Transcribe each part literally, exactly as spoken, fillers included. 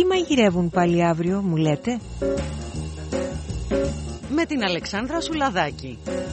μαγειρεύουν πάλι αύριο, μου λέτε? Με την Αλεξάνδρα Σουλαδάκη.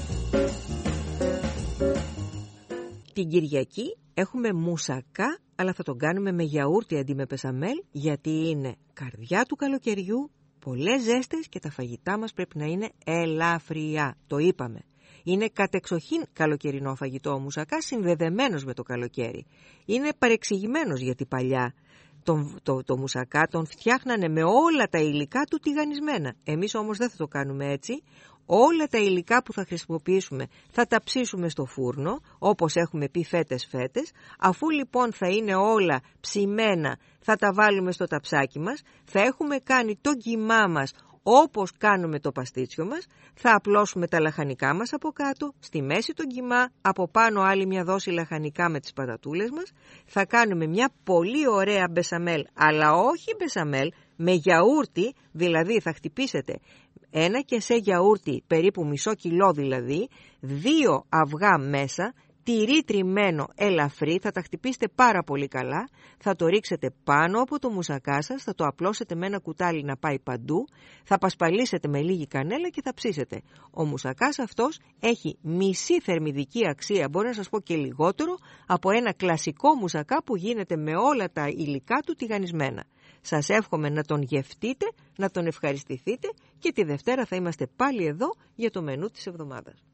Την Κυριακή έχουμε μουσακά, αλλά θα τον κάνουμε με γιαούρτι αντί με πεσαμέλ, γιατί είναι καρδιά του καλοκαιριού, πολλές ζέστες και τα φαγητά μας πρέπει να είναι ελαφριά. Το είπαμε. Είναι κατεξοχήν καλοκαιρινό φαγητό ο μουσακάς, συνδεδεμένος με το καλοκαίρι. Είναι παρεξηγημένος, γιατί παλιά τον, το, το μουσακά τον φτιάχνανε με όλα τα υλικά του τηγανισμένα. Εμείς όμως δεν θα το κάνουμε έτσι. Όλα τα υλικά που θα χρησιμοποιήσουμε θα τα ψήσουμε στο φούρνο, όπως έχουμε πει φέτες φέτες. Αφού λοιπόν θα είναι όλα ψημένα, θα τα βάλουμε στο ταψάκι μας, θα έχουμε κάνει το κιμά μας όπως κάνουμε το παστίτσιο μας, θα απλώσουμε τα λαχανικά μας από κάτω, στη μέση τον κιμά, από πάνω άλλη μια δόση λαχανικά με τις πατατούλες μας, θα κάνουμε μια πολύ ωραία μπεσαμέλ, αλλά όχι μπεσαμέλ, με γιαούρτι, δηλαδή θα χτυπήσετε ένα κεσέ γιαούρτι, περίπου μισό κιλό δηλαδή, δύο αυγά μέσα, τυρί τριμμένο ελαφρύ, θα τα χτυπήσετε πάρα πολύ καλά, θα το ρίξετε πάνω από το μουσακά σας, θα το απλώσετε με ένα κουτάλι να πάει παντού, θα πασπαλίσετε με λίγη κανέλα και θα ψήσετε. Ο μουσακάς αυτός έχει μισή θερμιδική αξία, μπορεί να σας πω και λιγότερο, από ένα κλασικό μουσακά που γίνεται με όλα τα υλικά του τηγανισμένα. Σας εύχομαι να τον γευτείτε, να τον ευχαριστηθείτε και τη Δευτέρα θα είμαστε πάλι εδώ για το μενού της εβδομάδας.